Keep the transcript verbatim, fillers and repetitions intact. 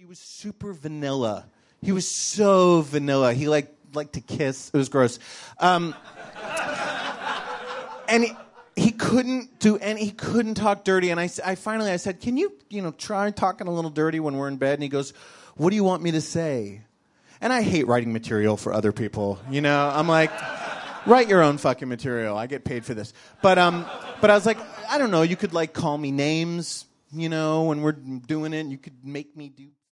was super vanilla. He was so vanilla. He like liked to kiss. It was gross. Um, and he, he couldn't do any. He couldn't talk dirty. And I, I finally I said, "Can you you know try talking a little dirty when we're in bed?" And he goes, "What do you want me to say?" And I hate writing material for other people. You know, I'm like, write your own fucking material. I get paid for this. But um, but I was like, I don't know. You could like call me names. You know, when we're doing it, you could make me do